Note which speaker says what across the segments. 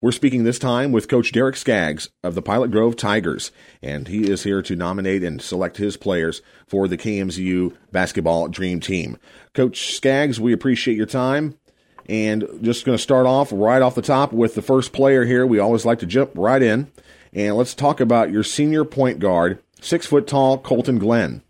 Speaker 1: We're speaking this time with Coach Derek Skaggs of the Pilot Grove Tigers, and he is here to nominate and select his players for the KMZU Basketball Dream Team. Coach Skaggs, we appreciate your time, and just going to start off right off the top with the first player here. We always like to jump right in, and let's talk about your senior point guard, 6-foot-tall Colton Glenn.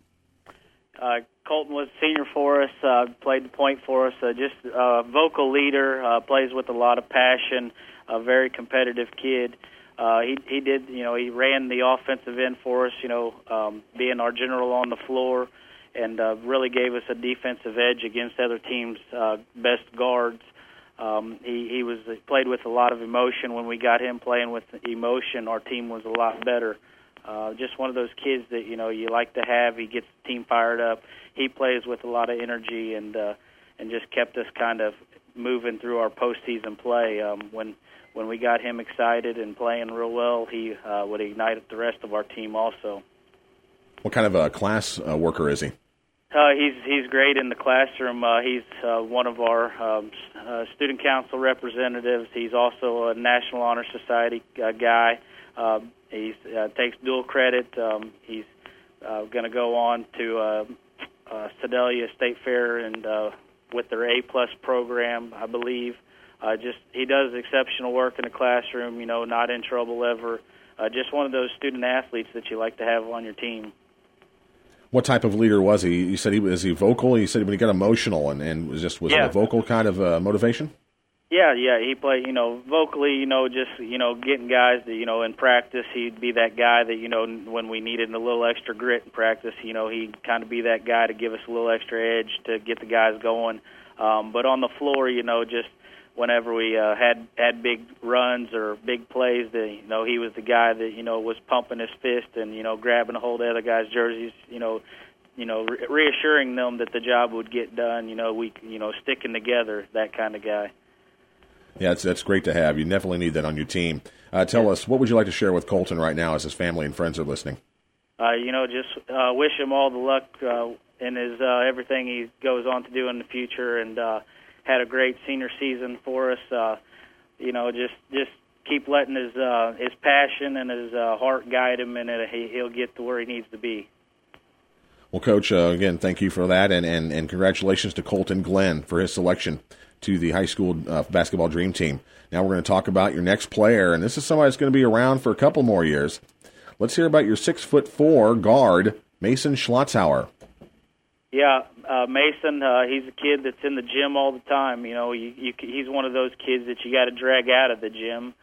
Speaker 2: Colton was senior for us, played the point for us, just a vocal leader, plays with a lot of passion, a very competitive kid. He did, he ran the offensive end for us, being our general on the floor, and really gave us a defensive edge against other teams' best guards. He played with a lot of emotion. When we got him playing with emotion, our team was a lot better. Just one of those kids that, you like to have. He gets the team fired up. He plays with a lot of energy and just kept us kind of moving through our postseason play. When we got him excited and playing real well, he would ignite the rest of our team also.
Speaker 1: What kind of a class worker is he?
Speaker 2: He's great in the classroom. He's one of our student council representatives. He's also a National Honor Society guy. He takes dual credit. He's going to go on to Sedalia State Fair and with their A+ program, I believe. He does exceptional work in the classroom, not in trouble ever. Just one of those student athletes that you like to have on your team.
Speaker 1: What type of leader was he? You said is he vocal? You said when he got emotional and was it a vocal kind of motivation?
Speaker 2: Yeah, he played, vocally, getting guys that, in practice, he'd be that guy that, when we needed a little extra grit in practice, he'd kind of be that guy to give us a little extra edge to get the guys going. But on the floor, just whenever we had big runs or big plays, that, he was the guy that, was pumping his fist and, grabbing a hold of other guys' jerseys, reassuring them that the job would get done, sticking together, that kind of guy.
Speaker 1: Yeah, that's great to have. You definitely need that on your team. Tell us, what would you like to share with Colton right now as his family and friends are listening?
Speaker 2: Just wish him all the luck in his everything he goes on to do in the future, and had a great senior season for us. Just keep letting his passion and his heart guide him, and he'll get to where he needs to be.
Speaker 1: Well, Coach, again, thank you for that, and congratulations to Colton Glenn for his selection to the high school basketball dream team. Now we're going to talk about your next player, and this is somebody that's going to be around for a couple more years. Let's hear about your 6'4" guard, Mason Schlotzauer. Yeah,
Speaker 2: Mason, he's a kid that's in the gym all the time. He's one of those kids that you got to drag out of the gym.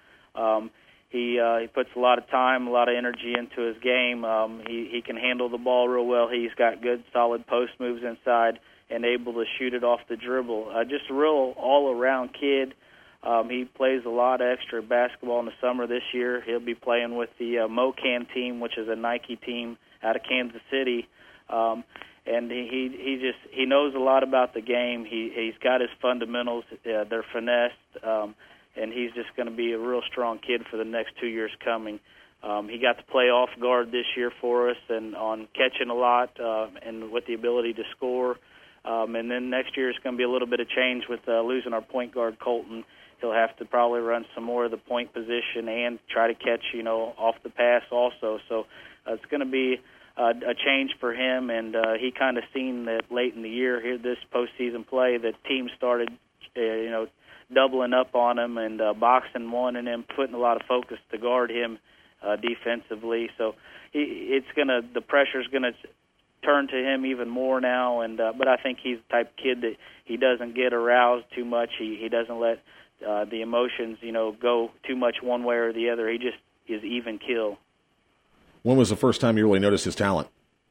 Speaker 2: He puts a lot of time, a lot of energy into his game. He can handle the ball real well. He's got good, solid post moves inside and able to shoot it off the dribble. Just a real all-around kid. He plays a lot of extra basketball in the summer this year. He'll be playing with the MoCan team, which is a Nike team out of Kansas City. And he knows a lot about the game. He's got his fundamentals. They're finessed. And he's just going to be a real strong kid for the next 2 years coming. He got to play off guard this year for us and on catching a lot and with the ability to score. And then next year it's going to be a little bit of change with losing our point guard, Colton. He'll have to probably run some more of the point position and try to catch, off the pass also. So it's going to be a change for him, and he kind of seen that late in the year here, this postseason play, that teams started, doubling up on him and boxing one and then putting a lot of focus to guard him defensively. So the pressure's going to turn to him even more now, and but I think he's the type of kid that he doesn't get aroused too much. He doesn't let the emotions, go too much one way or the other. He just is even kill.
Speaker 1: When was the first time you really noticed his talent?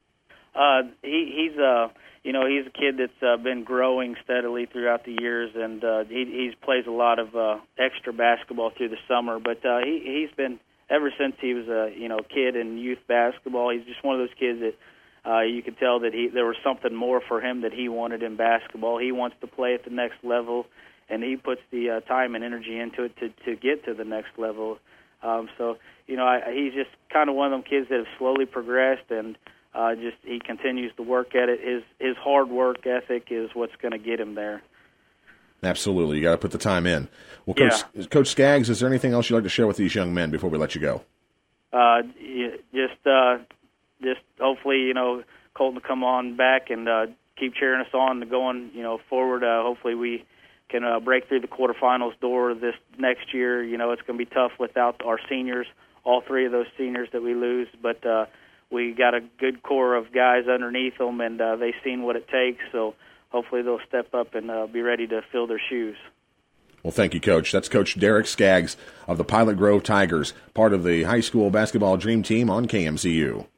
Speaker 2: He's a kid that's been growing steadily throughout the years, and he plays a lot of extra basketball through the summer. But he's been, ever since he was a kid in youth basketball, he's just one of those kids that you could tell that there was something more for him that he wanted in basketball. He wants to play at the next level, and he puts the time and energy into it to get to the next level. He's just kind of one of them kids that have slowly progressed, and he continues to work at it. His hard work ethic is what's going to get him there.
Speaker 1: Absolutely. You got to put the time in. Well, Coach Skaggs, is there anything else you'd like to share with these young men before we let you go?
Speaker 2: Just hopefully, Colton will come on back and keep cheering us on going, forward. Hopefully we can break through the quarterfinals door this next year. It's going to be tough without our seniors, all three of those seniors that we lose, but we got a good core of guys underneath them, and they've seen what it takes, so hopefully they'll step up and be ready to fill their shoes.
Speaker 1: Well, thank you, Coach. That's Coach Derek Skaggs of the Pilot Grove Tigers, part of the high school basketball dream team on KMCU.